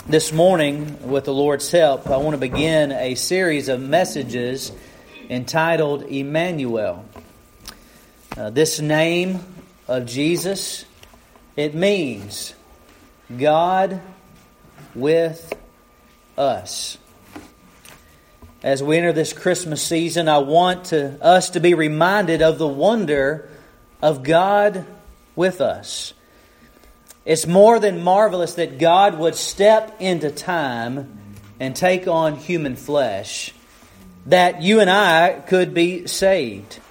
This morning, with the Lord's help, I want to begin a series of messages entitled Emmanuel. This name of Jesus, it means God with us. As we enter this Christmas season, I want us to be reminded of the wonder of God with us. It's more than marvelous that God would step into time and take on human flesh, that you and I could be saved.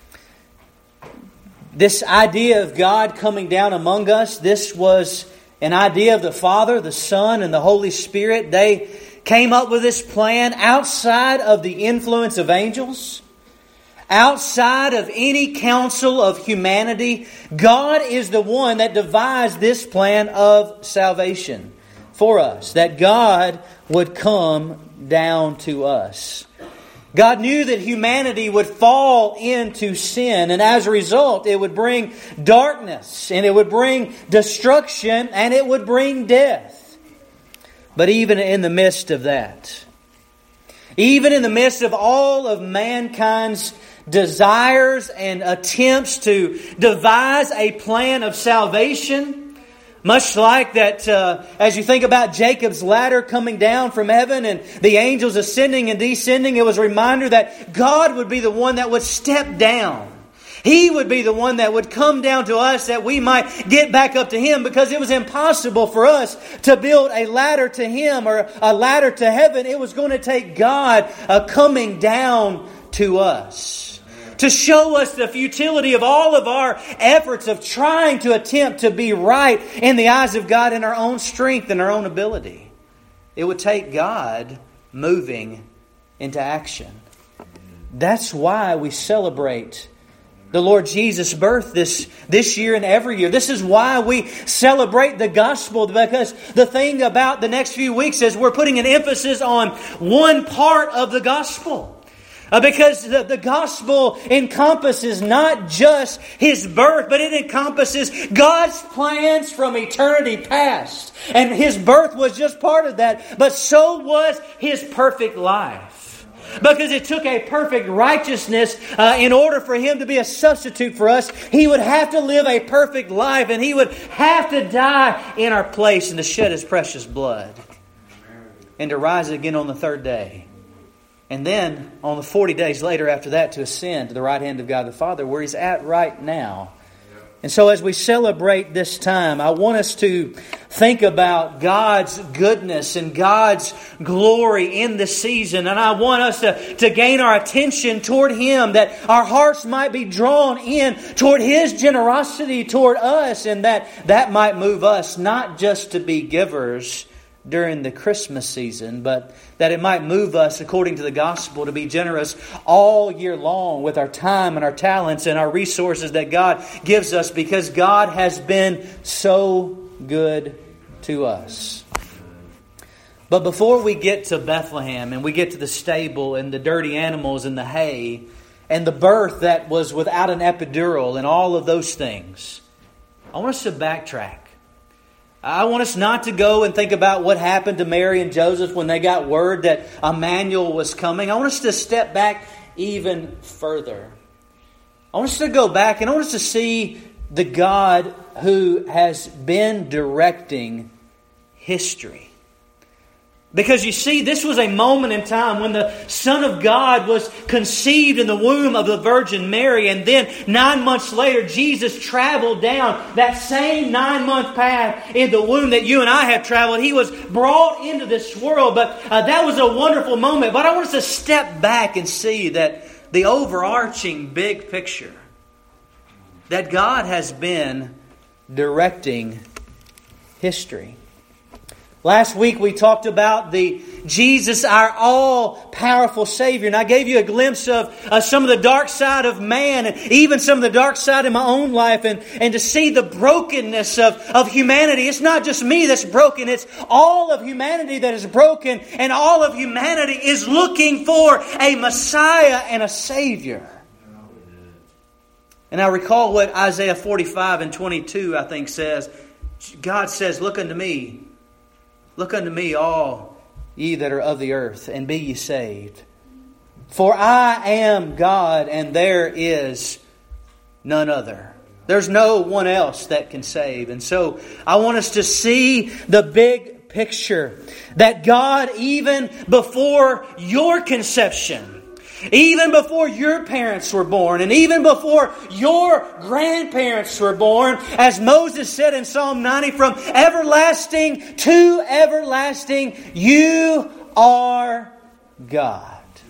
This idea of God coming down among us, this was an idea of the Father, the Son, and the Holy Spirit. They came up with this plan outside of the influence of angels, outside of any counsel of humanity. God is the one that devised this plan of salvation for us, that God would come down to us. God knew that humanity would fall into sin, and as a result, it would bring darkness, and it would bring destruction, and it would bring death. But even in the midst of that, even in the midst of all of mankind's desires and attempts to devise a plan of salvation, much like that as you think about Jacob's ladder coming down from heaven and the angels ascending and descending, it was a reminder that God would be the one that would step down. He would be the one that would come down to us that we might get back up to Him, because it was impossible for us to build a ladder to Him or a ladder to heaven. It was going to take God coming down to us to show us the futility of all of our efforts of trying to attempt to be right in the eyes of God in our own strength and our own ability. It would take God moving into action. That's why we celebrate the Lord Jesus' birth this year and every year. This is why we celebrate the gospel, because the thing about the next few weeks is we're putting an emphasis on one part of the gospel. Because the gospel encompasses not just His birth, but it encompasses God's plans from eternity past. And His birth was just part of that, but so was His perfect life. Because it took a perfect righteousness in order for Him to be a substitute for us. He would have to live a perfect life, and He would have to die in our place and to shed His precious blood. And to rise again on the third day. And then, on the 40 days later after that, to ascend to the right hand of God the Father, where He's at right now. And so as we celebrate this time, I want us to think about God's goodness and God's glory in this season. And I want us to gain our attention toward Him, that our hearts might be drawn in toward His generosity toward us, and that might move us not just to be givers during the Christmas season, but that it might move us, according to the gospel, to be generous all year long with our time and our talents and our resources that God gives us, because God has been so good to us. But before we get to Bethlehem and we get to the stable and the dirty animals and the hay and the birth that was without an epidural and all of those things, I want us to backtrack. I want us not to go and think about what happened to Mary and Joseph when they got word that Emmanuel was coming. I want us to step back even further. I want us to go back and I want us to see the God who has been directing history. Because you see, this was a moment in time when the Son of God was conceived in the womb of the Virgin Mary. And then 9 months later, Jesus traveled down that same 9-month path in the womb that you and I have traveled. He was brought into this world. But that was a wonderful moment. But I want us to step back and see that the overarching big picture, that God has been directing history. Last week we talked about the Jesus, our all-powerful Savior. And I gave you a glimpse of some of the dark side of man and even some of the dark side in my own life. And to see the brokenness of humanity. It's not just me that's broken. It's all of humanity that is broken. And all of humanity is looking for a Messiah and a Savior. And I recall what Isaiah 45 and 22, I think, says. God says, look unto me. Look unto me, all ye that are of the earth, and be ye saved. For I am God, and there is none other. There's no one else that can save. And so I want us to see the big picture that God, even before your conception, even before your parents were born, and even before your grandparents were born, as Moses said in Psalm 90, from everlasting to everlasting, you are God.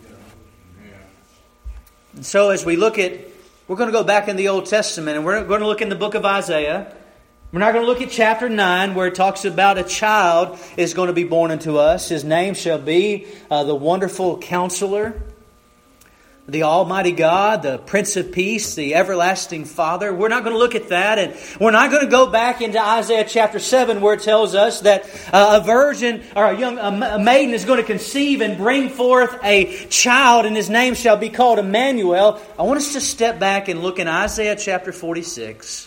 And so as we look at, we're going to go back in the Old Testament, and we're going to look in the book of Isaiah. We're not going to look at chapter 9, where it talks about a child is going to be born unto us. His name shall be the Wonderful Counselor, the Almighty God, the Prince of Peace, the Everlasting Father. We're not going to look at that. And we're not going to go back into Isaiah chapter 7, where it tells us that a virgin or a maiden is going to conceive and bring forth a child, and his name shall be called Emmanuel. I want us to step back and look in Isaiah chapter 46.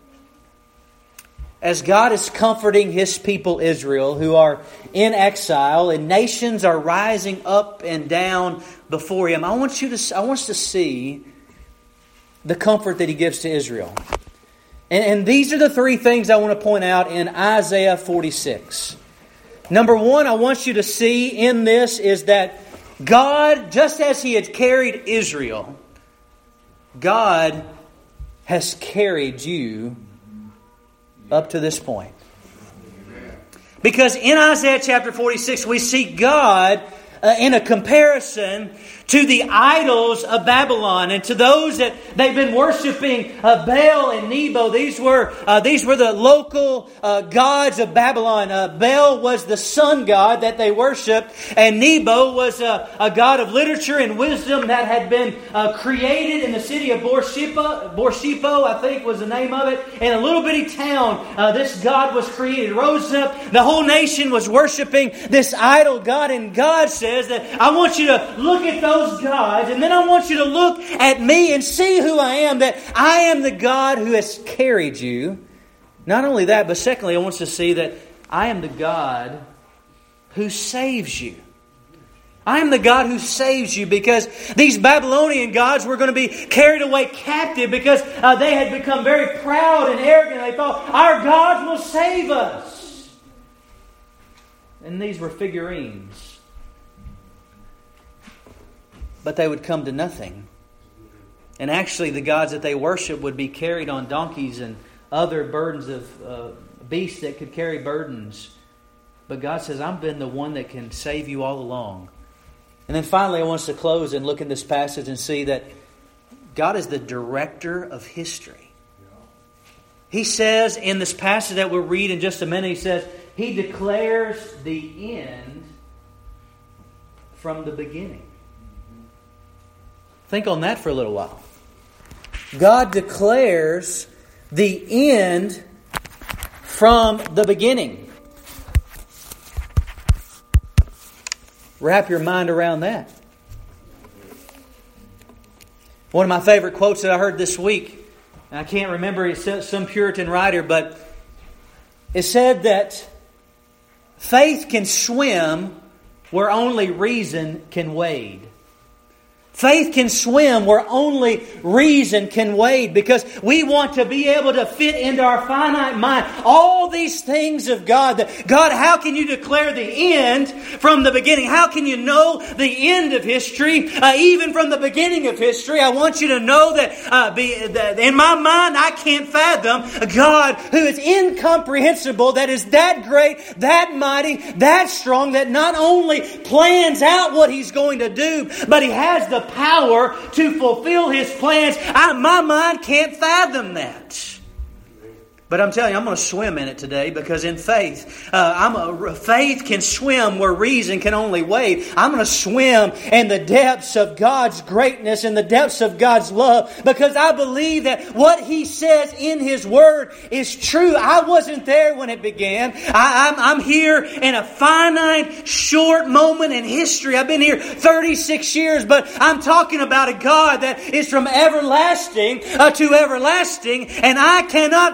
As God is comforting His people Israel, who are in exile, and nations are rising up and down before Him, I want us to see the comfort that He gives to Israel. And these are the three things I want to point out in Isaiah 46. Number one, I want you to see in this is that God, just as He had carried Israel, God has carried you up to this point. Because in Isaiah chapter 46, we see God in a comparison to the idols of Babylon and to those that they've been worshiping Baal and Nebo. These were the local gods of Babylon. Baal was the sun god that they worshipped, and Nebo was a god of literature and wisdom that had been created in the city of Borsippo, I think was the name of it. In a little bitty town, this god was created, rose up. The whole nation was worshiping this idol god, and God says that I want you to look at those gods, and then I want you to look at me and see who I am, that I am the God who has carried you. Not only that, but secondly, I want you to see that I am the God who saves you. I am the God who saves you, because these Babylonian gods were going to be carried away captive because they had become very proud and arrogant. They thought, our gods will save us. And these were figurines. But they would come to nothing. And actually the gods that they worship would be carried on donkeys and other burdens of beasts that could carry burdens. But God says, I've been the one that can save you all along. And then finally I want us to close and look in this passage and see that God is the director of history. He says in this passage that we'll read in just a minute, He says, He declares the end from the beginning. Think on that for a little while. God declares the end from the beginning. Wrap your mind around that. One of my favorite quotes that I heard this week, and I can't remember, it's some Puritan writer, but it said that faith can swim where only reason can wade. Faith can swim where only reason can wade, because we want to be able to fit into our finite mind all these things of God. God, how can you declare the end from the beginning? How can you know the end of history even from the beginning of history? I want you to know that in my mind I can't fathom a God who is incomprehensible, that is that great, that mighty, that strong, that not only plans out what He's going to do, but He has the power to fulfill His plans. My mind can't fathom that. But I'm telling you, I'm going to swim in it today, because in faith, faith can swim where reason can only wade. I'm going to swim in the depths of God's greatness, in the depths of God's love, because I believe that what He says in His Word is true. I wasn't there when it began. I'm here in a finite, short moment in history. I've been here 36 years, but I'm talking about a God that is from everlasting to everlasting, and I cannot fathom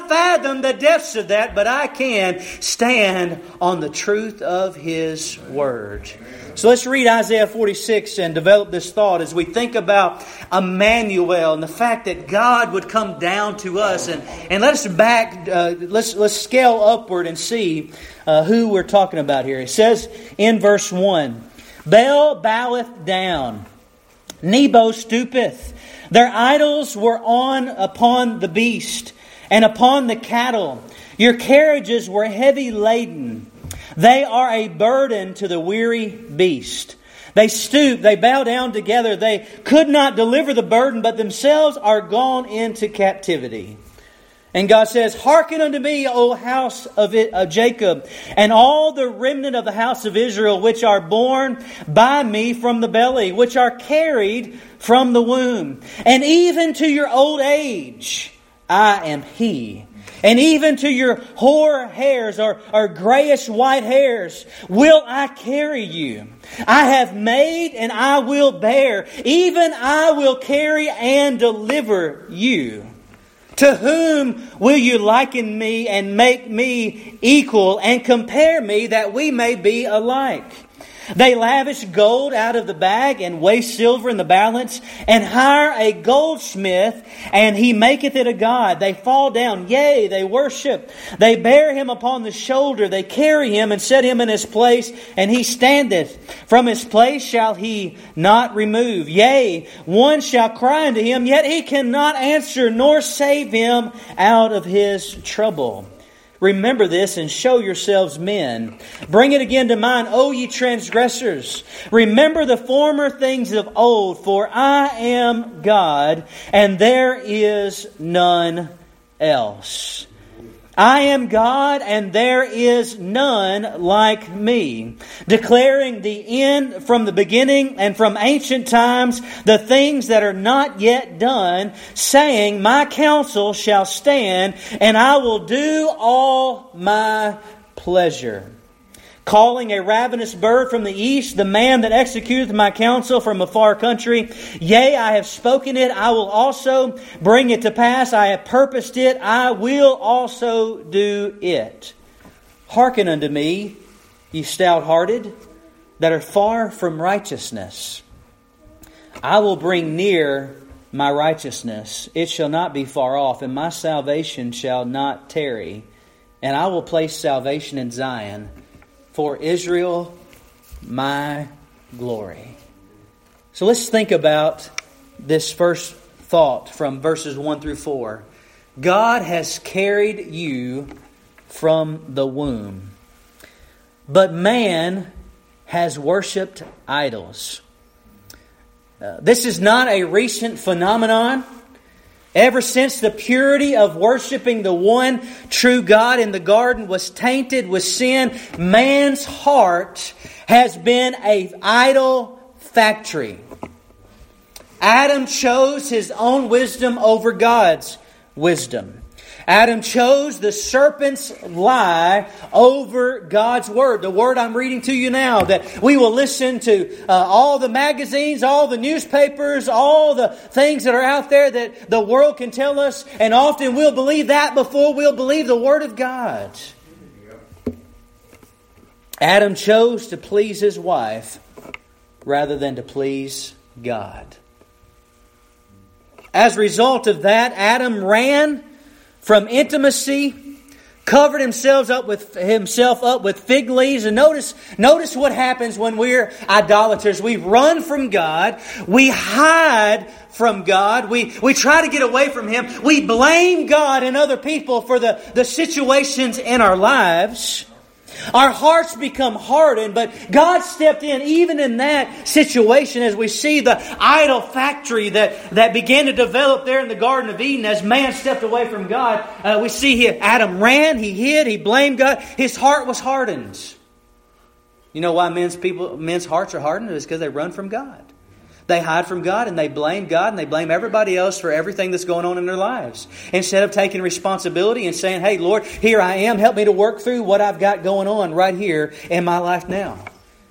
fathom the depths of that, but I can stand on the truth of His Word. So let's read Isaiah 46 and develop this thought as we think about Emmanuel and the fact that God would come down to us. And let us let's scale upward and see who we're talking about here. It says in verse 1, Bel boweth down, Nebo stoopeth. Their idols were upon the beast and upon the cattle. Your carriages were heavy laden. They are a burden to the weary beast. They stoop, they bow down together. They could not deliver the burden, but themselves are gone into captivity. And God says, Hearken unto me, O house of Jacob, and all the remnant of the house of Israel, which are born by me from the belly, which are carried from the womb. And even to your old age, I am He. And even to your hoar hairs or grayish white hairs will I carry you. I have made and I will bear. Even I will carry and deliver you. To whom will you liken me and make me equal and compare me that we may be alike? They lavish gold out of the bag and weigh silver in the balance and hire a goldsmith and he maketh it a god. They fall down, yea, they worship. They bear him upon the shoulder. They carry him and set him in his place and he standeth. From his place shall he not remove. Yea, one shall cry unto him, yet he cannot answer nor save him out of his trouble. Remember this and show yourselves men. Bring it again to mind, O ye transgressors. Remember the former things of old, for I am God, and there is none else. I am God, and there is none like me, declaring the end from the beginning and from ancient times, the things that are not yet done, saying, My counsel shall stand, and I will do all my pleasure. Calling a ravenous bird from the east, the man that executeth my counsel from a far country. Yea, I have spoken it, I will also bring it to pass. I have purposed it, I will also do it. Hearken unto me, ye stout-hearted, that are far from righteousness. I will bring near my righteousness. It shall not be far off, and my salvation shall not tarry. And I will place salvation in Zion, for Israel, my glory. So let's think about this first thought from verses 1 through 4. God has carried you from the womb, but man has worshipped idols. This is not a recent phenomenon. Ever since the purity of worshiping the one true God in the garden was tainted with sin, man's heart has been an idol factory. Adam chose his own wisdom over God's wisdom. Adam chose the serpent's lie over God's Word. The Word I'm reading to you now, that we will listen to all the magazines, all the newspapers, all the things that are out there that the world can tell us, and often we'll believe that before we'll believe the Word of God. Adam chose to please his wife rather than to please God. As a result of that, Adam ran from intimacy, covered himself up with fig leaves. And notice what happens when we're idolaters. We run from God. We hide from God. We try to get away from Him. We blame God and other people for the situations in our lives. Our hearts become hardened, but God stepped in even in that situation as we see the idol factory that began to develop there in the Garden of Eden as man stepped away from God. We see here Adam ran, he hid, he blamed God. His heart was hardened. You know why men's hearts are hardened? It's because they run from God. They hide from God and they blame God and they blame everybody else for everything that's going on in their lives. Instead of taking responsibility and saying, hey, Lord, here I am. Help me to work through what I've got going on right here in my life now.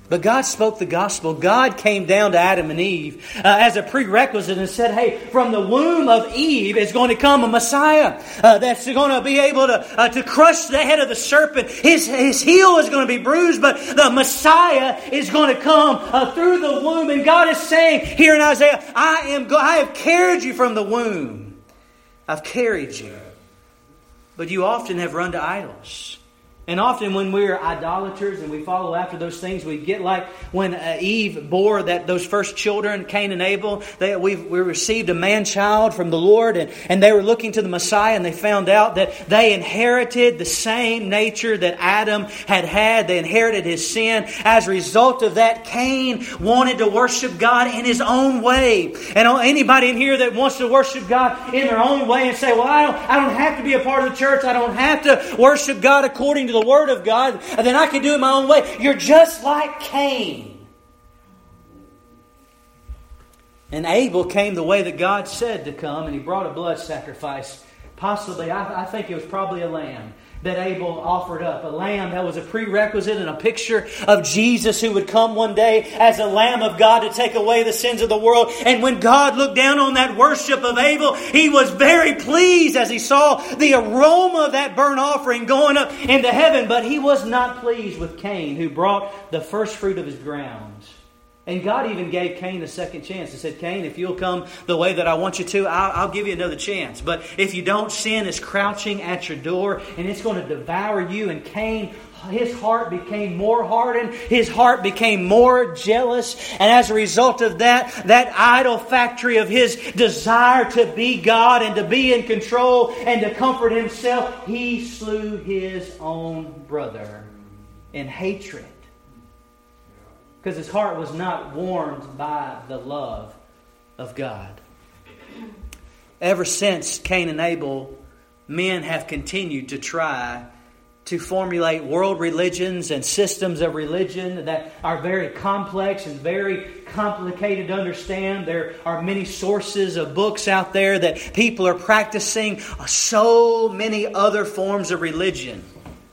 But God spoke the gospel. God came down to Adam and Eve as a prerequisite and said, hey, from the womb of Eve is going to come a Messiah that's going to be able to crush the head of the serpent. His heel is going to be bruised, but the Messiah is going to come through the womb. And God is saying here in Isaiah, I have carried you from the womb. I've carried you. But you often have run to idols. And often when we're idolaters and we follow after those things, we get like when Eve bore those first children, Cain and Abel. We received a man-child from the Lord, and they were looking to the Messiah, and they found out that they inherited the same nature that Adam had. They inherited his sin. As a result of that, Cain wanted to worship God in his own way. And anybody in here that wants to worship God in their own way and say, well, I don't have to be a part of the church. I don't have to worship God according to the Word of God, and then I can do it my own way. You're just like Cain. And Abel came the way that God said to come, and he brought a blood sacrifice. Possibly, I think it was probably a lamb that Abel offered up. A lamb that was a prerequisite and a picture of Jesus who would come one day as a Lamb of God to take away the sins of the world. And when God looked down on that worship of Abel, He was very pleased as He saw the aroma of that burnt offering going up into heaven. But He was not pleased with Cain, who brought the first fruit of his ground. And God even gave Cain a second chance. He said, Cain, if you'll come the way that I want you to, I'll give you another chance. But if you don't, sin is crouching at your door and it's going to devour you. And Cain, his heart became more hardened. His heart became more jealous. And as a result of that idol factory of his desire to be God and to be in control and to comfort himself, he slew his own brother in hatred. Because his heart was not warmed by the love of God. Ever since Cain and Abel, men have continued to try to formulate world religions and systems of religion that are very complex and very complicated to understand. There are many sources of books out there that people are practicing so many other forms of religion.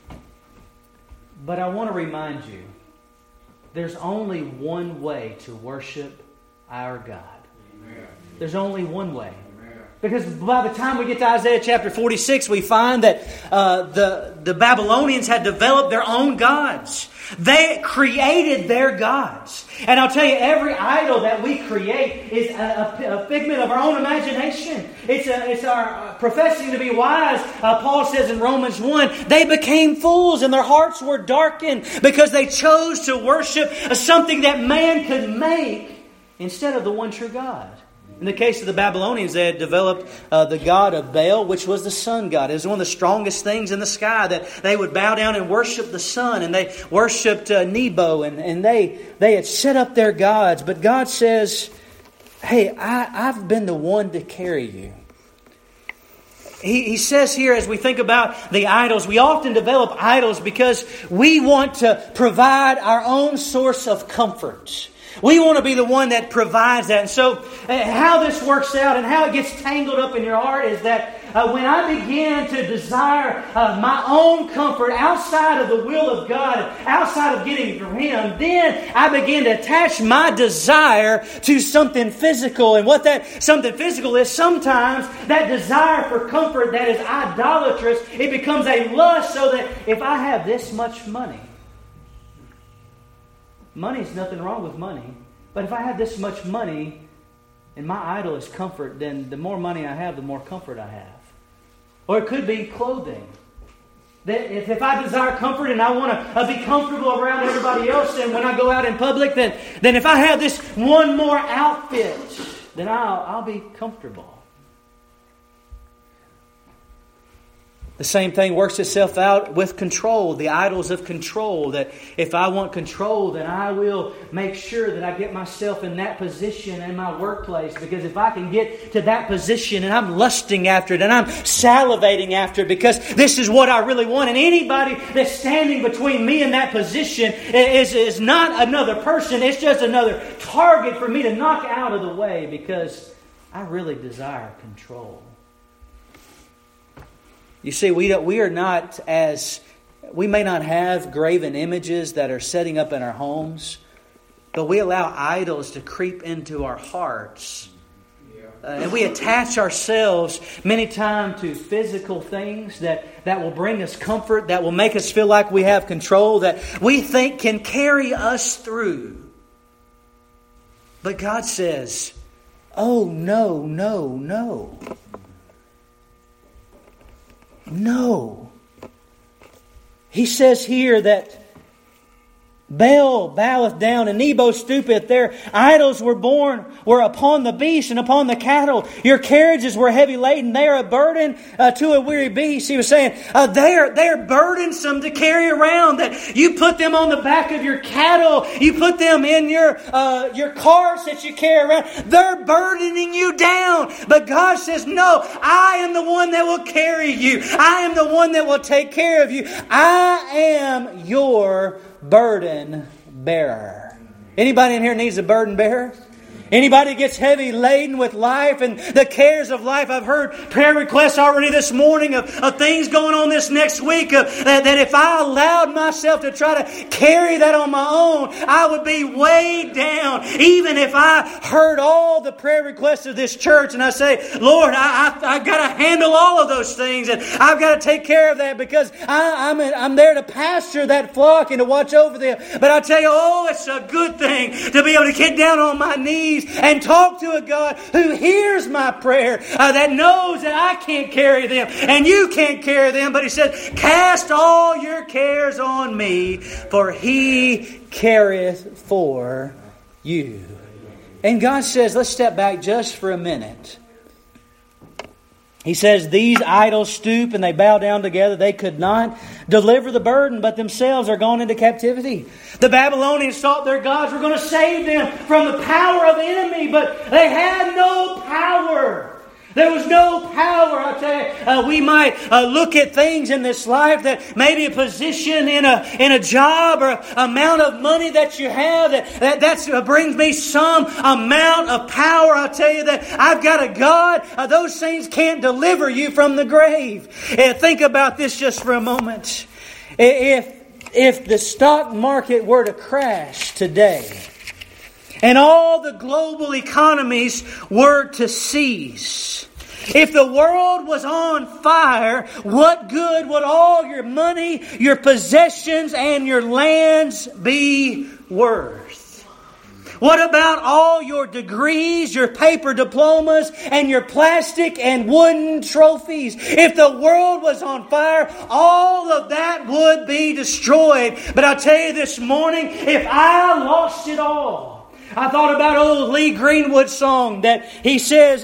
But I want to remind you, there's only one way to worship our God. Amen. There's only one way. Amen. Because by the time we get to Isaiah chapter 46, we find that the Babylonians had developed their own gods. They created their gods. And I'll tell you, every idol that we create is a figment of our own imagination. It's our professing to be wise. Paul says in Romans 1, they became fools and their hearts were darkened because they chose to worship something that man could make instead of the one true God. In the case of the Babylonians, they had developed the god of Baal, which was the sun god. It was one of the strongest things in the sky, that they would bow down and worship the sun. And they worshipped Nebo, and they had set up their gods. But God says, hey, I've been the one to carry you. He says here, as we think about the idols, we often develop idols because we want to provide our own source of comfort. We want to be the one that provides that. And so how this works out and how it gets tangled up in your heart is that when I begin to desire my own comfort outside of the will of God, outside of getting from Him, then I begin to attach my desire to something physical. And what that something physical is, sometimes that desire for comfort that is idolatrous, it becomes a lust, so that if I have this much money, money's nothing wrong with money. But if I have this much money and my idol is comfort, then the more money I have, the more comfort I have. Or it could be clothing. That if I desire comfort and I want to be comfortable around everybody else, and when I go out in public, then if I have this one more outfit, then I'll be comfortable. The same thing works itself out with control, the idols of control. That if I want control, then I will make sure that I get myself in that position in my workplace. Because if I can get to that position and I'm lusting after it and I'm salivating after it because this is what I really want. And anybody that's standing between me and that position is not another person. It's just another target for me to knock out of the way because I really desire control. You see, we may not have graven images that are setting up in our homes, But we allow idols to creep into our hearts. And we attach ourselves many times to physical things that will bring us comfort, that will make us feel like we have control, that we think can carry us through. But God says, oh, no, no, no. No. He says here that Baal boweth down, and Nebo stoopeth. Their idols were upon the beast and upon the cattle. Your carriages were heavy laden. They are a burden to a weary beast. He was saying, they are burdensome to carry around. That you put them on the back of your cattle. You put them in your carts that you carry around. They're burdening you down. But God says, no, I am the one that will carry you. I am the one that will take care of you. I am your burden bearer. Anybody in here needs a burden bearer? Anybody gets heavy laden with life and the cares of life? I've heard prayer requests already this morning of things going on this next week. That if I allowed myself to try to carry that on my own, I would be weighed down. Even if I heard all the prayer requests of this church and I say, Lord, I've got to handle all of those things and I've got to take care of that because I'm there to pasture that flock and to watch over them. But I tell you, it's a good thing to be able to get down on my knees and talk to a God who hears my prayer, that knows that I can't carry them and you can't carry them. But He said, cast all your cares on me, for He careth for you. And God says, let's step back just for a minute. He says, these idols stoop and they bow down together. They could not deliver the burden, but themselves are gone into captivity. The Babylonians thought their gods were going to save them from the power of the enemy, but they had no power. There was no power. I tell you, we might look at things in this life that maybe a position in a job or amount of money that you have that brings me some amount of power. I tell you that I've got a God. Those things can't deliver you from the grave. Think about this just for a moment. If the stock market were to crash today, and all the global economies were to cease, if the world was on fire, what good would all your money, your possessions, and your lands be worth? What about all your degrees, your paper diplomas, and your plastic and wooden trophies? If the world was on fire, all of that would be destroyed. But I'll tell you this morning, if I lost it all, I thought about old Lee Greenwood's song that he says,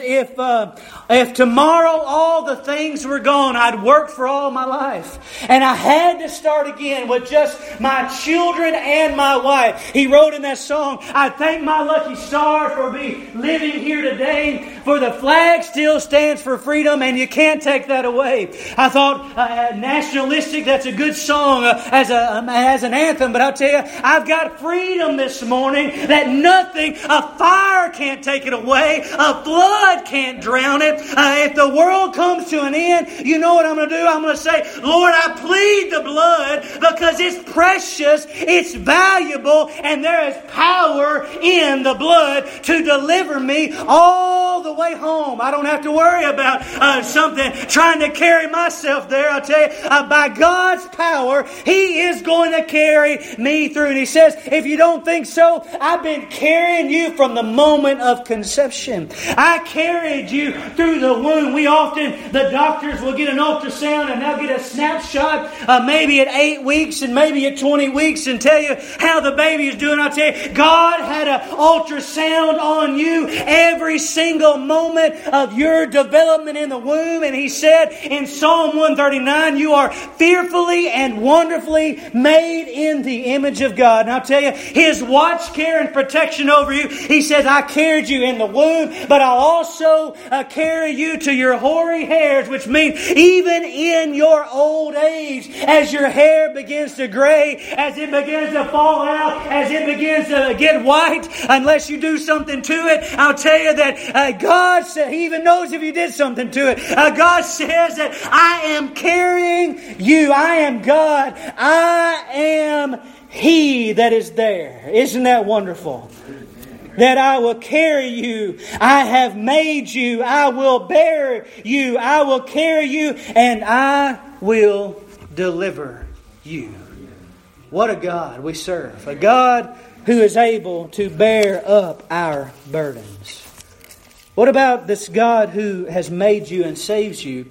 if tomorrow all the things were gone, I'd work for all my life. And I had to start again with just my children and my wife. He wrote in that song, I thank my lucky stars for me living here today, for the flag still stands for freedom and you can't take that away. I thought nationalistic, that's a good song as an anthem, but I'll tell you, I've got freedom this morning that nothing, a fire can't take it away, a flood can't drown it. If the world comes to an end, you know what I'm going to do? I'm going to say, Lord, I plead the blood because it's precious, it's valuable, and there is power in the blood to deliver me all the way home. I don't have to worry about something trying to carry myself there. I'll tell you, by God's power, He is going to carry me through. And He says, if you don't think so, I've been carrying you from the moment of conception. I carried you through the womb. The doctors will get an ultrasound and they'll get a snapshot maybe at 8 weeks and maybe at 20 weeks and tell you how the baby is doing. I'll tell you, God had an ultrasound on you every single moment of your development in the womb. And He said in Psalm 139, you are fearfully and wonderfully made in the image of God. And I'll tell you, His watch, care, and protection over you. He says, I carried you in the womb, but I'll also carry you to your hoary hairs, which means even in your old age, as your hair begins to gray, as it begins to fall out, as it begins to get white, unless you do something to it, I'll tell you that God said, He even knows if you did something to it. God says that I am carrying you. I am God. I am He that is there. Isn't that wonderful? That I will carry you. I have made you. I will bear you. I will carry you. And I will deliver you. What a God we serve. A God who is able to bear up our burdens. What about this God who has made you and saves you?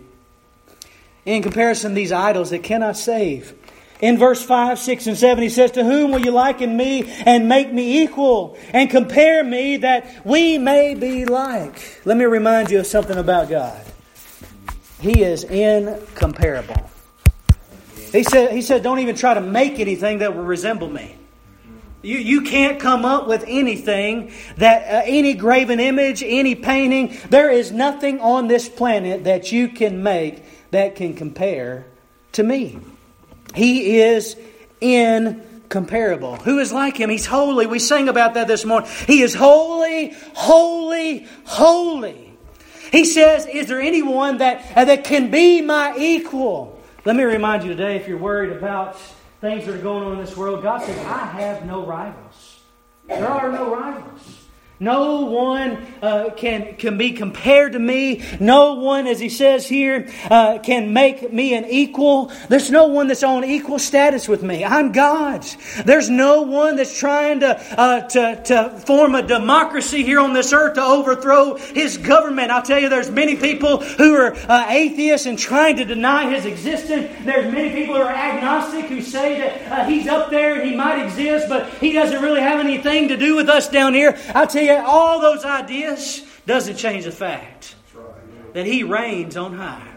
In comparison to these idols that cannot save. In verse 5, 6, and 7, He says, to whom will you liken me and make me equal and compare me that we may be like? Let me remind you of something about God. He is incomparable. He said, don't even try to make anything that will resemble me. You can't come up with anything, that any graven image, any painting. There is nothing on this planet that you can make that can compare to me. He is incomparable. Who is like Him? He's holy. We sang about that this morning. He is holy, holy, holy. He says, is there anyone that can be my equal? Let me remind you today, if you're worried about things that are going on in this world, God says, I have no rivals. There are no rivals. No one can be compared to me. No one, as He says here, can make me an equal. There's no one that's on equal status with me. I'm God's. There's no one that's trying to form a democracy here on this earth to overthrow His government. I'll tell you, there's many people who are atheists and trying to deny His existence. There's many people who are agnostic who say that He's up there and He might exist, but He doesn't really have anything to do with us down here. I'll tell you, all those ideas doesn't change the fact that He reigns on high.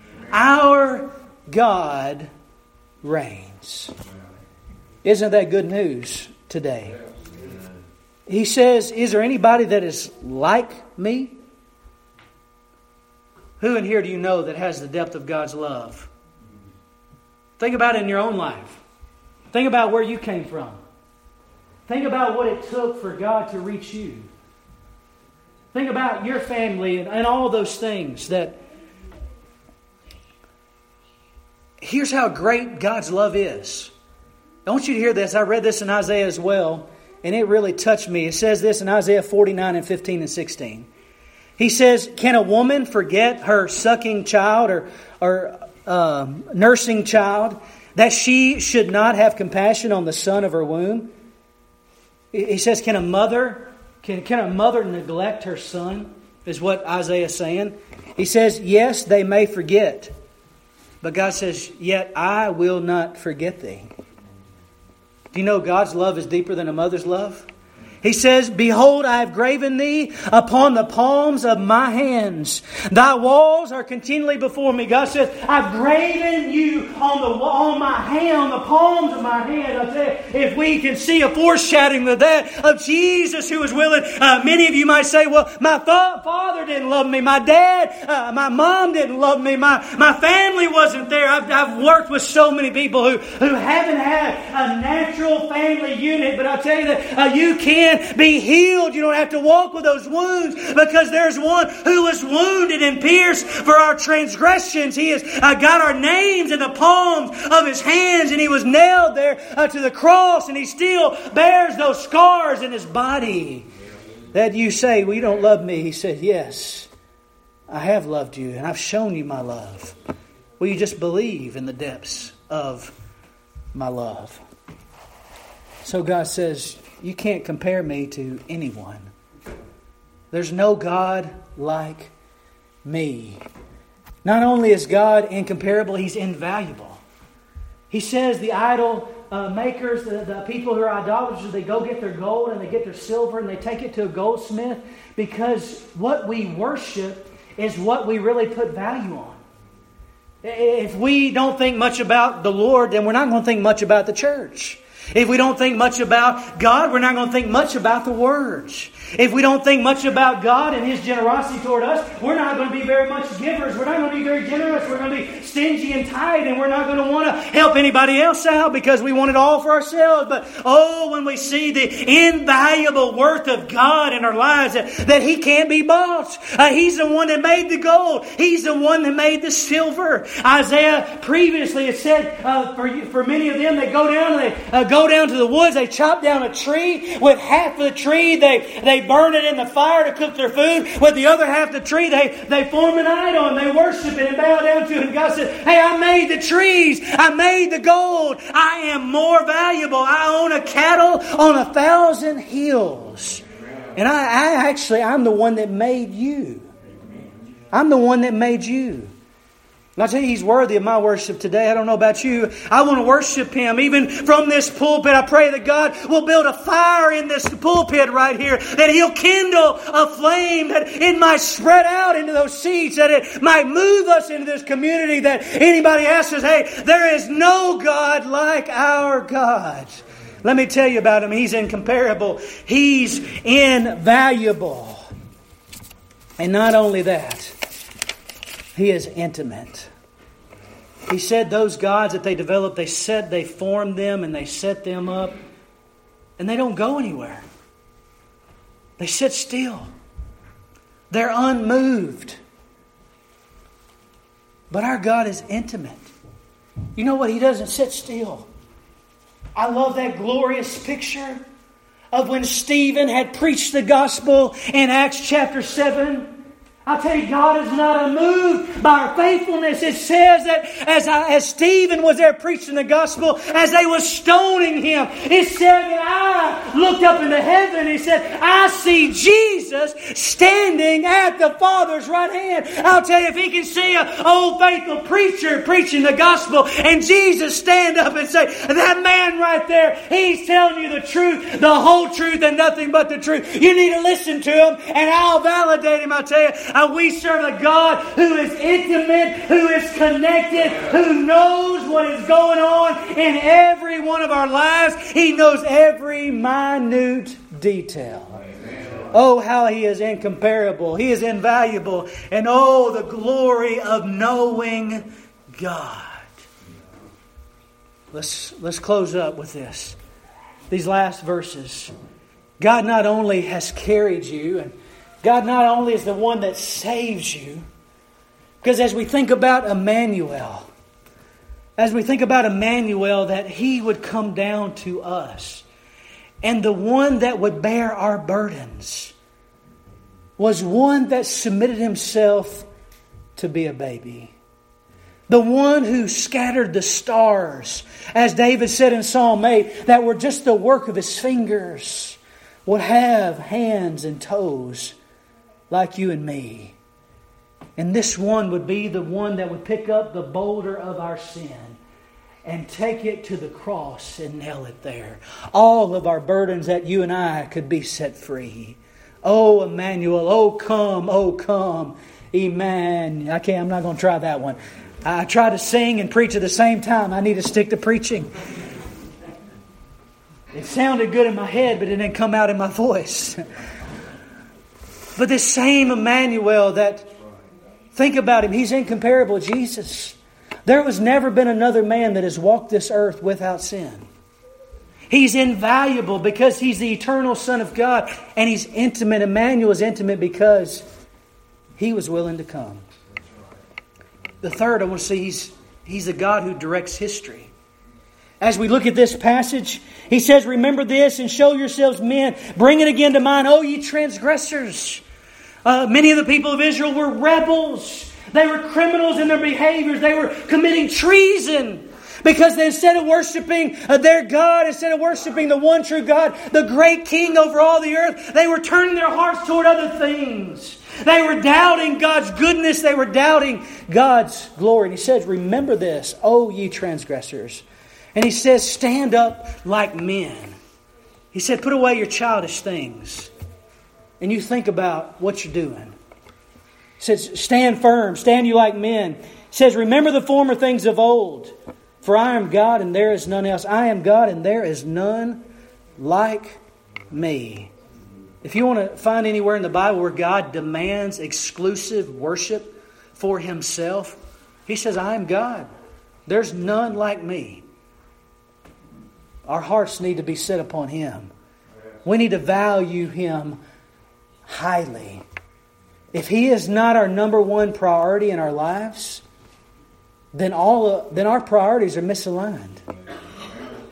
Our God reigns. Isn't that good news today? He says, is there anybody that is like me? Who in here do you know that has the depth of God's love? Think about it in your own life. Think about where you came from. Think about what it took for God to reach you. Think about your family and all those things. That here's how great God's love is. I want you to hear this. I read this in Isaiah as well, and it really touched me. It says this in Isaiah 49 and 15 and 16. He says, can a woman forget her sucking child or nursing child, that she should not have compassion on the son of her womb? He says, can a mother neglect her son? Is what Isaiah is saying. He says, yes, they may forget. But God says, yet I will not forget thee. Do you know God's love is deeper than a mother's love? He says, behold, I have graven thee upon the palms of my hands. Thy walls are continually before me. God says, I've graven you on my hand, on the palms of my hand. I tell you, if we can see a foreshadowing of that, of Jesus who was willing. Many of you might say, well, my father didn't love me. My dad, my mom didn't love me. My family wasn't there. I've worked with so many people who haven't had a natural family unit. But I'll tell you that you can be healed. You don't have to walk with those wounds, because there's one who was wounded and pierced for our transgressions. He has got our names in the palms of His hands, and He was nailed there to the cross, and He still bears those scars in His body. That you say, well, you don't love me. He said, yes, I have loved you, and I've shown you my love. Will you just believe in the depths of my love? So God says, you can't compare me to anyone. There's no God like me. Not only is God incomparable, He's invaluable. He says the idol makers, the people who are idolaters, they go get their gold and they get their silver and they take it to a goldsmith, because what we worship is what we really put value on. If we don't think much about the Lord, then we're not going to think much about the church. If we don't think much about God, we're not going to think much about the words. If we don't think much about God and His generosity toward us, we're not going to be very much givers. We're not going to be very generous. We're going to be stingy and tight, and we're not going to want to help anybody else out because we want it all for ourselves. But when we see the invaluable worth of God in our lives, that He can't be bought. He's the one that made the gold. He's the one that made the silver. Isaiah previously had said for many of them, they go down and they go go down to the woods, they chop down a tree. With half of the tree, they burn it in the fire to cook their food. With the other half of the tree, they form an idol and they worship it and bow down to it. And God said, hey, I made the trees. I made the gold. I am more valuable. I own a cattle on 1,000 hills. And I'm the one that made you. I'm the one that made you. And I tell you, He's worthy of my worship today. I don't know about you. I want to worship Him. Even from this pulpit, I pray that God will build a fire in this pulpit right here. That He'll kindle a flame. That it might spread out into those seeds. That it might move us into this community. That anybody asks us, hey, there is no God like our God. Let me tell you about Him. He's incomparable. He's invaluable. And not only that, He is intimate. He said those gods that they developed, they formed them and they set them up. And they don't go anywhere. They sit still. They're unmoved. But our God is intimate. You know what? He doesn't sit still. I love that glorious picture of when Stephen had preached the gospel in Acts chapter 7. I'll tell you, God is not unmoved by our faithfulness. It says that as Stephen was there preaching the gospel, as they were stoning him, it said that I looked up into heaven. He said, I see Jesus standing at the Father's right hand. I'll tell you, if he can see an old faithful preacher preaching the gospel and Jesus stand up and say, that man right there, he's telling you the truth, the whole truth and nothing but the truth. You need to listen to him and I'll validate him. I'll tell you, we serve a God who is intimate, who is connected, who knows what is going on in every one of our lives. He knows every minute detail. Oh, how He is incomparable. He is invaluable. And oh, the glory of knowing God. Let's close up with this. These last verses. God not only has carried you, and God not only is the one that saves you, because as we think about Emmanuel, that He would come down to us, and the one that would bear our burdens was one that submitted Himself to be a baby. The one who scattered the stars, as David said in Psalm 8, that were just the work of His fingers, would have hands and toes like you and me. And this one would be the one that would pick up the boulder of our sin and take it to the cross and nail it there. All of our burdens that you and I could be set free. Oh, Emmanuel, oh come, Amen. I'm not going to try that one. I try to sing and preach at the same time. I need to stick to preaching. It sounded good in my head, but it didn't come out in my voice. But this same Emmanuel think about Him, He's incomparable, Jesus. There has never been another man that has walked this earth without sin. He's invaluable because He's the eternal Son of God. And He's intimate. Emmanuel is intimate because He was willing to come. The third, I want to see He's a God who directs history. As we look at this passage, He says, remember this and show yourselves men. Bring it again to mind, O ye transgressors. Many of the people of Israel were rebels. They were criminals in their behaviors. They were committing treason. Because instead of worshiping their God, instead of worshiping the one true God, the great King over all the earth, they were turning their hearts toward other things. They were doubting God's goodness. They were doubting God's glory. And He says, remember this, O ye transgressors. And He says, stand up like men. He said, put away your childish things. And you think about what you're doing. He says, stand firm, stand you like men. He says, remember the former things of old. For I am God and there is none else. I am God and there is none like me. If you want to find anywhere in the Bible where God demands exclusive worship for Himself, He says, I am God. There's none like me. Our hearts need to be set upon Him. We need to value Him highly. If He is not our number one priority in our lives, then our priorities are misaligned.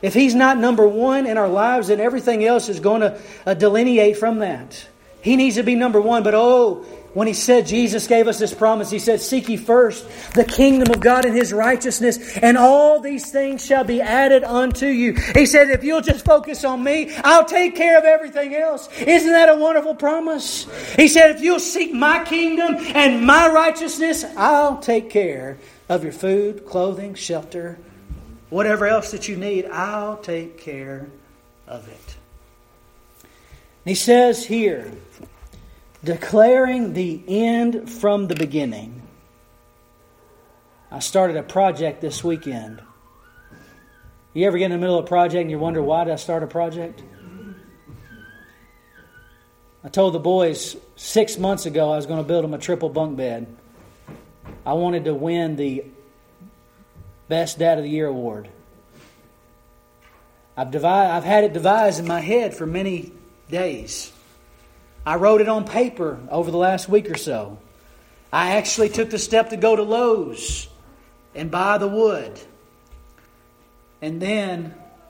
If He's not number one in our lives, then everything else is going to delineate from that. He needs to be number one. But when He said, Jesus gave us this promise, He said, seek ye first the kingdom of God and His righteousness, and all these things shall be added unto you. He said, if you'll just focus on Me, I'll take care of everything else. Isn't that a wonderful promise? He said, if you'll seek My kingdom and My righteousness, I'll take care of your food, clothing, shelter, whatever else that you need. I'll take care of it. And He says here, declaring the end from the beginning. I started a project this weekend. You ever get in the middle of a project and you wonder, why did I start a project? I told the boys 6 months ago I was going to build them a triple bunk bed. I wanted to win the Best Dad of the Year award. I've had it devised in my head for many days. I wrote it on paper over the last week or so. I actually took the step to go to Lowe's and buy the wood. And then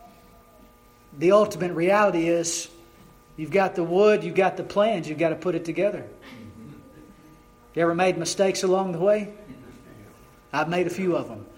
the ultimate reality is you've got the wood, you've got the plans, you've got to put it together. You ever made mistakes along the way? I've made a few of them.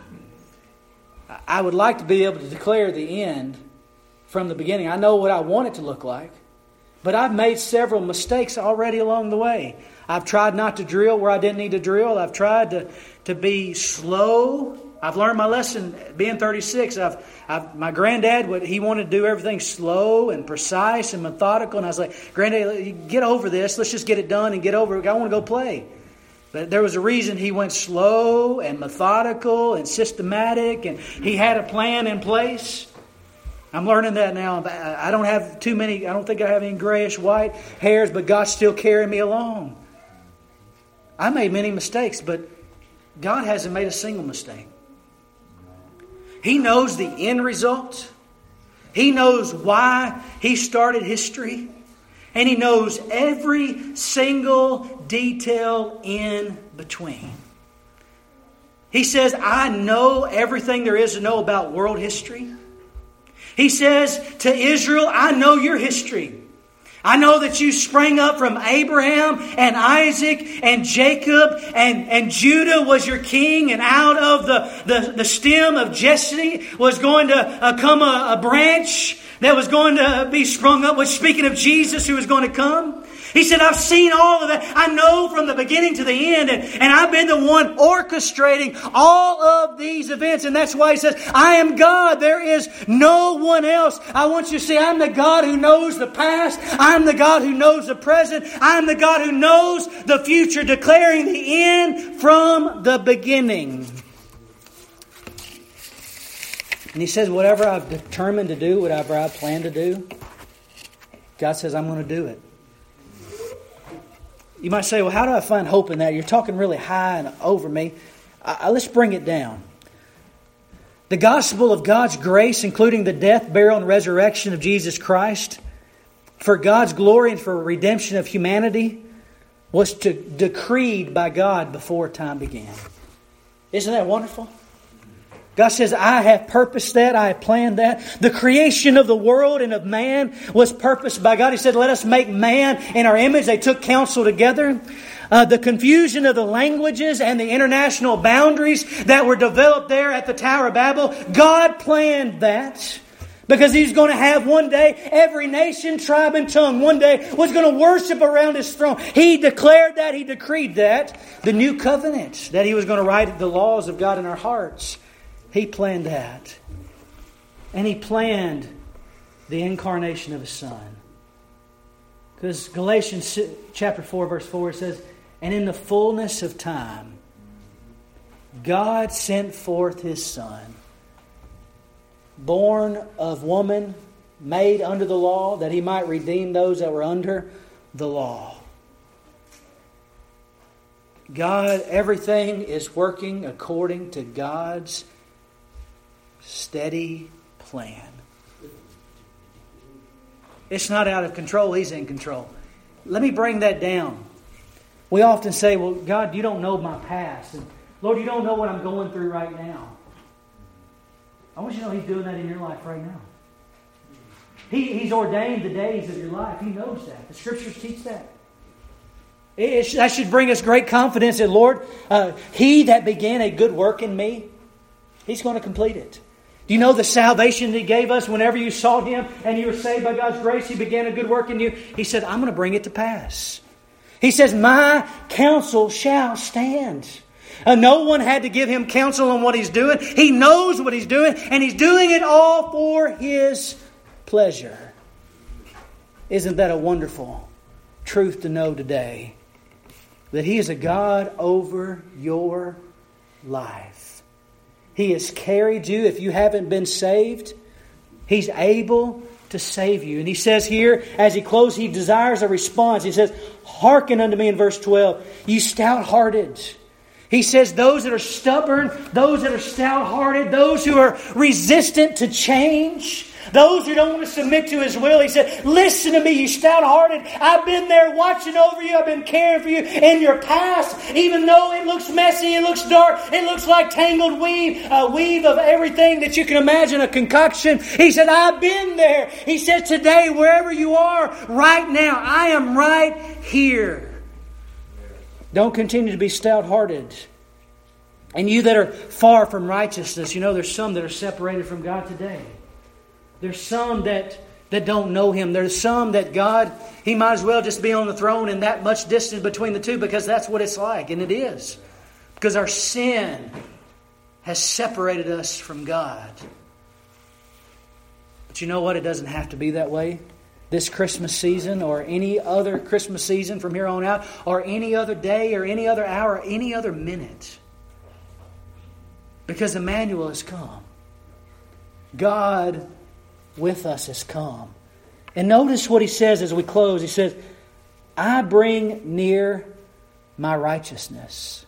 I would like to be able to declare the end from the beginning. I know what I want it to look like. But I've made several mistakes already along the way. I've tried not to drill where I didn't need to drill. I've tried to be slow. I've learned my lesson being 36. My granddad, he wanted to do everything slow and precise and methodical. And I was like, Granddad, get over this. Let's just get it done and get over it. I want to go play. But there was a reason he went slow and methodical and systematic. And he had a plan in place. I'm learning that now. I don't have too many, I don't think I have any grayish white hairs, but God's still carrying me along. I made many mistakes, but God hasn't made a single mistake. He knows the end result. He knows why He started history. And He knows every single detail in between. He says, I know everything there is to know about world history. He says to Israel, I know your history. I know that you sprang up from Abraham and Isaac and Jacob and Judah was your king, and out of the stem of Jesse was going to come a branch that was going to be sprung up. Which, speaking of Jesus who was going to come. He said, I've seen all of that. I know from the beginning to the end. And I've been the one orchestrating all of these events. And that's why He says, I am God. There is no one else. I want you to see, I'm the God who knows the past. I'm the God who knows the present. I'm the God who knows the future, declaring the end from the beginning. And He says, whatever I've determined to do, whatever I plan to do, God says, I'm going to do it. You might say, well, how do I find hope in that? You're talking really high and over me. Let's bring it down. The gospel of God's grace, including the death, burial, and resurrection of Jesus Christ, for God's glory and for redemption of humanity, was decreed by God before time began. Isn't that wonderful? God says, I have purposed that. I have planned that. The creation of the world and of man was purposed by God. He said, let us make man in our image. They took counsel together. The confusion of the languages and the international boundaries that were developed there at the Tower of Babel, God planned that. Because He's going to have one day, every nation, tribe, and tongue one day was going to worship around His throne. He declared that. He decreed that. The new covenant, that He was going to write the laws of God in our hearts. He planned that. And He planned the incarnation of His Son. Because Galatians chapter 4 verse 4 says, and in the fullness of time, God sent forth His Son, born of woman, made under the law, that He might redeem those that were under the law. God, everything is working according to God's steady plan. It's not out of control. He's in control. Let me bring that down. We often say, well, God, you don't know my past. And Lord, you don't know what I'm going through right now. I want you to know He's doing that in your life right now. He's ordained the days of your life. He knows that. The Scriptures teach that. That should bring us great confidence that, Lord, He that began a good work in me, He's going to complete it. Do you know the salvation that He gave us whenever you sought Him and you were saved by God's grace? He began a good work in you. He said, I'm going to bring it to pass. He says, my counsel shall stand. No one had to give Him counsel on what He's doing. He knows what He's doing, and He's doing it all for His pleasure. Isn't that a wonderful truth to know today? That He is a God over your life. He has carried you. If you haven't been saved, He's able to save you. And He says here, as He closes, He desires a response. He says, hearken unto me in verse 12, you stout-hearted. He says those that are stubborn, those that are stout-hearted, those who are resistant to change, those who don't want to submit to His will. He said, listen to me, you stout-hearted. I've been there watching over you. I've been caring for you in your past. Even though it looks messy, it looks dark, it looks like tangled weave, a weave of everything that you can imagine, a concoction. He said, I've been there. He said, today, wherever you are, right now, I am right here. Don't continue to be stout-hearted. And you that are far from righteousness, you know there's some that are separated from God today. There's some that don't know Him. There's some that God, He might as well just be on the throne and that much distance between the two, because that's what it's like. And it is. Because our sin has separated us from God. But you know what? It doesn't have to be that way. This Christmas season or any other Christmas season from here on out, or any other day or any other hour or any other minute. Because Emmanuel has come. God with us has come. And notice what He says as we close. He says, I bring near my righteousness.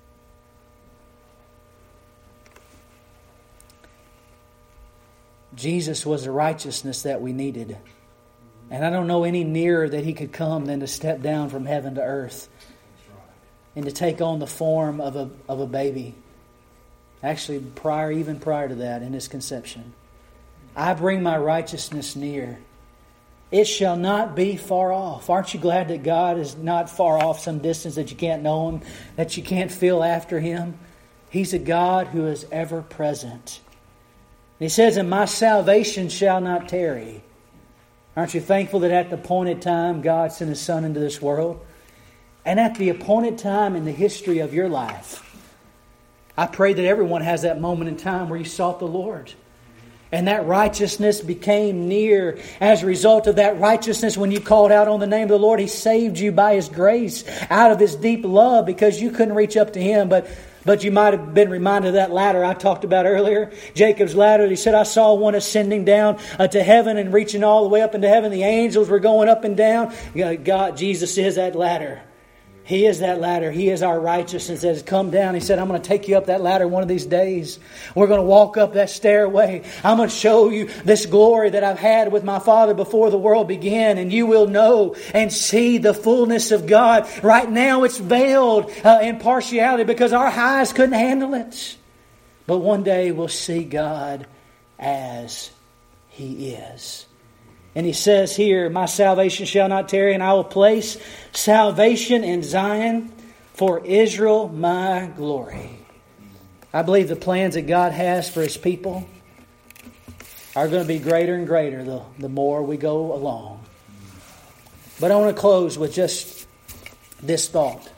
Jesus was the righteousness that we needed. And I don't know any nearer that He could come than to step down from heaven to earth and to take on the form of a baby. Actually, even prior to that, in His conception. I bring my righteousness near. It shall not be far off. Aren't you glad that God is not far off, some distance that you can't know Him, that you can't feel after Him? He's a God who is ever present. And He says, and my salvation shall not tarry. Aren't you thankful that at the appointed time God sent His Son into this world? And at the appointed time in the history of your life, I pray that everyone has that moment in time where you sought the Lord. And that righteousness became near. As a result of that righteousness, when you called out on the name of the Lord, He saved you by His grace out of His deep love, because you couldn't reach up to Him. But you might have been reminded of that ladder I talked about earlier. Jacob's ladder. He said, I saw one ascending down to heaven and reaching all the way up into heaven. The angels were going up and down. God, Jesus is that ladder. He is that ladder. He is our righteousness that has come down. He said, I'm going to take you up that ladder one of these days. We're going to walk up that stairway. I'm going to show you this glory that I've had with my Father before the world began. And you will know and see the fullness of God. Right now it's veiled in partiality because our eyes couldn't handle it. But one day we'll see God as He is. And He says here, my salvation shall not tarry, and I will place salvation in Zion, for Israel my glory. I believe the plans that God has for His people are going to be greater and greater the more we go along. But I want to close with just this thought.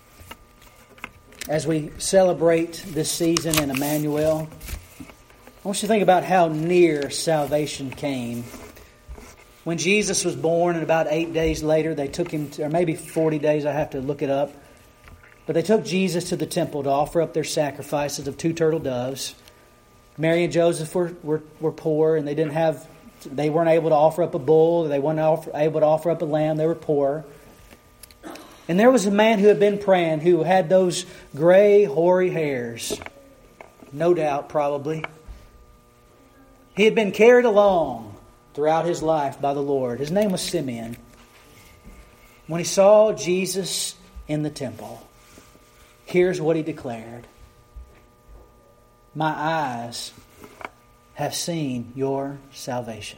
As we celebrate this season in Emmanuel, I want you to think about how near salvation came. When Jesus was born, and about 8 days later, they took Him, or maybe 40 days, I have to look it up. But they took Jesus to the temple to offer up their sacrifices of 2 turtle doves. Mary and Joseph were poor, and they weren't able to offer up a bull. They weren't able to offer up a lamb. They were poor. And there was a man who had been praying, who had those gray, hoary hairs. No doubt, probably. He had been carried along throughout his life by the Lord. His name was Simeon. When he saw Jesus in the temple, here's what he declared. My eyes have seen your salvation.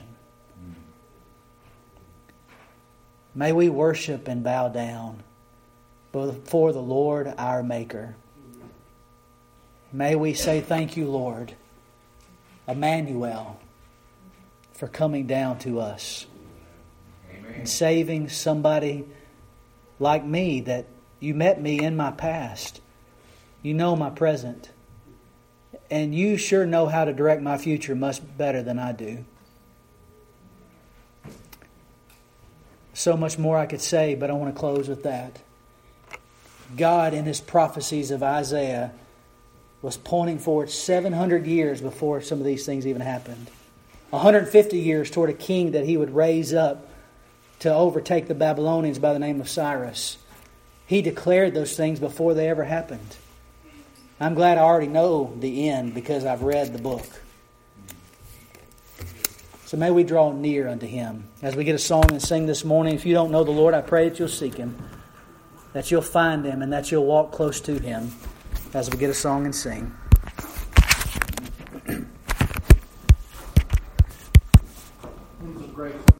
May we worship and bow down before the Lord our Maker. May we say thank you, Lord, Emmanuel, for coming down to us. Amen. And saving somebody like me, that you met me in my past. You know my present. And you sure know how to direct my future much better than I do. So much more I could say, but I want to close with that. God, in His prophecies of Isaiah, was pointing forward 700 years before some of these things even happened. 150 years toward a king that He would raise up to overtake the Babylonians by the name of Cyrus. He declared those things before they ever happened. I'm glad I already know the end because I've read the book. So may we draw near unto Him. As we get a song and sing this morning, if you don't know the Lord, I pray that you'll seek Him, that you'll find Him, and that you'll walk close to Him as we get a song and sing. Great.